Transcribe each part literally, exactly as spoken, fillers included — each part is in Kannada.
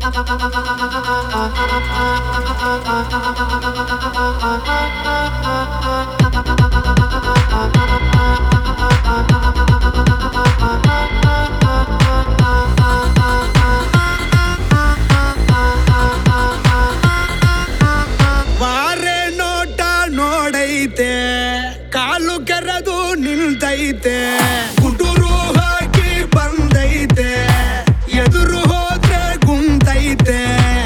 ವಾರೆ ನೋಟ ನೋಡೈತೆ, ಕಾಲು ಕೆರೆದು ನಿಲ್ತೈತೆ, ಕುಟುರು ಹಾಕಿ ಬಂದೈತೆ, ಎದುರು ಹೋದ್ರೆ ಗುಂತೈತೆ.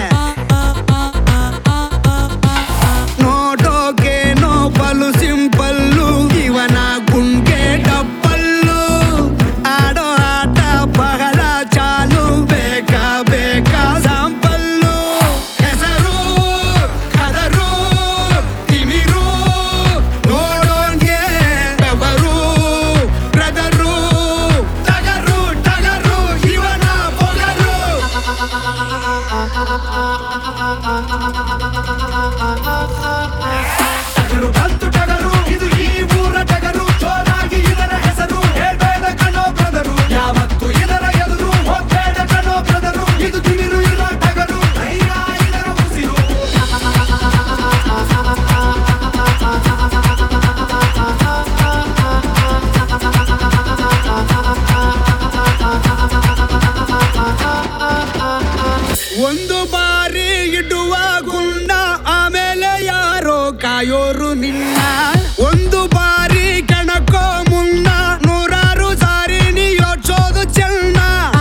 ನೋಡೋಕೇನೋ ಬಲು ಸಿಂಪಲ್ಲು, ಇವನ ಗುಂಗೆ ಡಪ್ಪಲ್ಲು. ಆಡೋ ಆಟ ಬಹಳ ಚಾಲು, ಬೇಕಾ ಬೇಕಾ ಸಾಂಪಲ್ಲು. ಹೆಸರು ಕದರು ತಿಮಿರು, ನೋಡೋನ್ಗೆ ಬೆವರು ಬ್ರದರು. ಟಗರು ಟಗರು ಇವನ ಪೊಗರು. ಟಗರು ಬಂತು ಟಗರು, ಇದು ಈ ಊರ ಟಗರು. ಜೋರಾಗಿ ಇದರ ಹೆಸರು ಹೇಳ್ಬೇಡ ಕಣೋ ಬ್ರದರು. ಯಾವತ್ತು ಇದರ ಎದುರು ಹೋಗ್ಬೇಡ ಕಣೋ ಬ್ರದರು. ಇದು ತಿಮಿರು ಇರೋ ಟಗರು, ಧೈರ್ಯ ಇದರ ಉಸಿರು. ಒಂದು ಬಾರಿ ಇಡುವ ಗುಂಡ, ಆಮೇಲೆ ಯಾರೋ ಕಾಯೋರು ನಿನ್ನ. ಒಂದು ಬಾರಿ ಕಣಕೋ ಮುನ್ನ, ನೂರಾರು ಸಾರಿ ನೀ ಯೋಚೋದು ಚೆನ್ನ.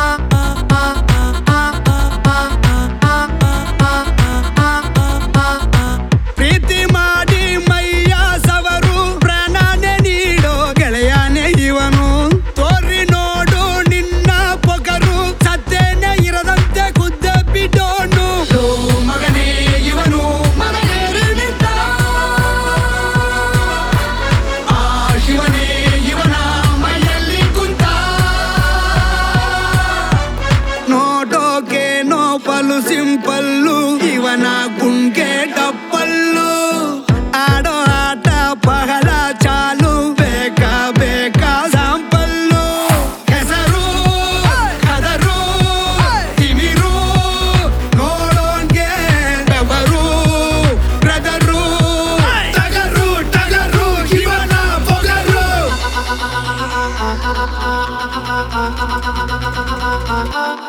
ಪ್ರೀತಿ ಮಾಡಿ ಮೈಯ ಸವರು, ಪ್ರಾಣನೆ ನೀಡೋ ಗೆಳೆಯನೇ ಇವನು. ತೋರಿ ನೋಡು ನಿನ್ನ ಪೊಗರು, ಸತ್ತೇನೆ ಇರದಂತೆ ಖುದ್ದ ಬಿಡೋನು. ಮಗನೇ ಇವನು ಮಗನೇರಿ ನಿಂತ, ಆ ಶಿವನೇ ಇವನ ಮೈಯಲ್ಲಿ ಕುಂತ. ನೋಡೋಕೇನೋ ಬಲು ಸಿಂಪಲ್ಲು, ಇವನ ಗುಂಗೆ ಡಪ್ಪಲ್ಲು. ಆಡೋ ಆಟ ಬಹಳ ಚಾಲು, ಬೇಕಾ ಬೇಕಾ ಸಾಂಪಲ್ಲು. ಹೆಸರು ಕದರು ತಿಮಿರು, ನೋಡೋನ್ಗೆ ಬೆವರು ಬ್ರದರು. ಟಗರು ಟಗರು ಇವನ ಪೊಗರು.